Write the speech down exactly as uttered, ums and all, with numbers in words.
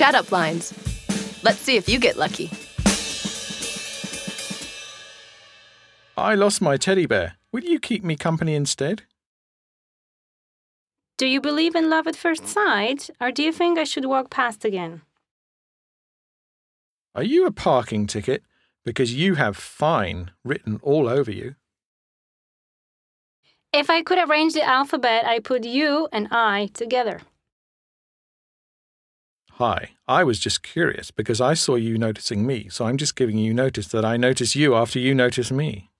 chat-up lines. Let's see if you get lucky. I lost my teddy bear. Will you keep me company instead? Do you believe in love at first sight, or do you think I should walk past again? Are you a parking ticket? Because you have fine written all over you. If I could arrange the alphabet, I put you and I together. Hi, I was just curious because I saw you noticing me, so I'm just giving you notice that I notice you after you notice me.